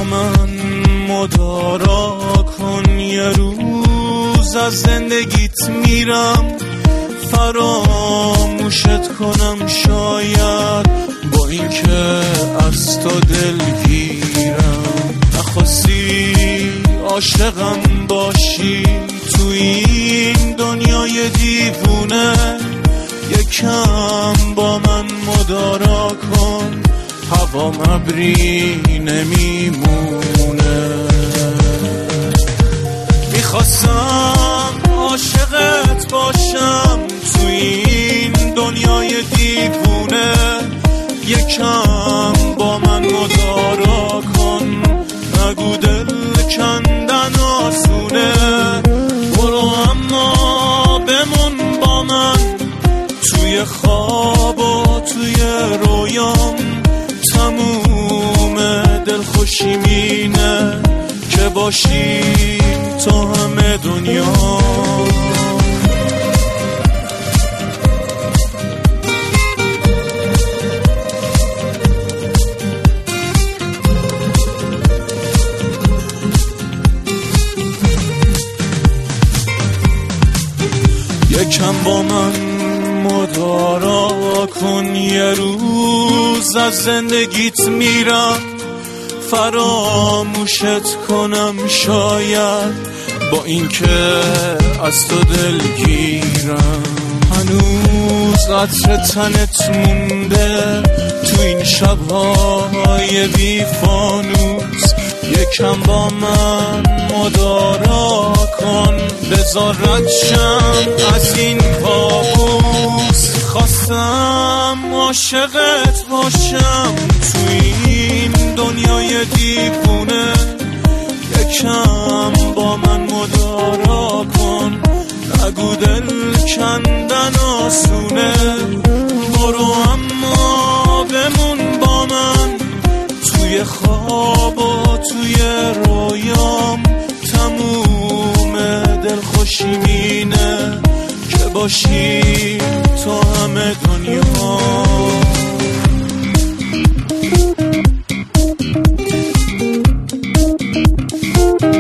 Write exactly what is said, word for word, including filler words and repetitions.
من مدارا کن، یه روز از زندگیت میرم فراموشت کنم شاید، با اینکه از تو دلگیرم. نخواستی عاشقم باشی تو این دنیای دیوونه، یکم با من مدارا کن، هوا ابری نمیمونه. میخواستم عاشقت باشم تو این دنیای دیوونه، یکم با من مدارا کن، نگو دل کندن آسونه. برو اما بمون با من توی خواب و توی رویام، تموم دلخوشی مینه که باشی تو همه دنیا. یکم با من مدارا کن، یه روز از زندگیت میرم فراموشت کنم شاید، با اینکه از تو دلگیرم. هنوز عطر تنت مونده تو این شبهای بی فانوس، یکم با من مدارا کن، بذار رد شم از این کابوس. خواستم عاشقت باشم تو این دنیای دیوونه، یکم با من مدارا کن، نگو دل کندن آسونه. برو اما بمون با من توی خواب و توی رویام، تموم دلخوشی مینه که باشی تو همه دنیا. Thank you.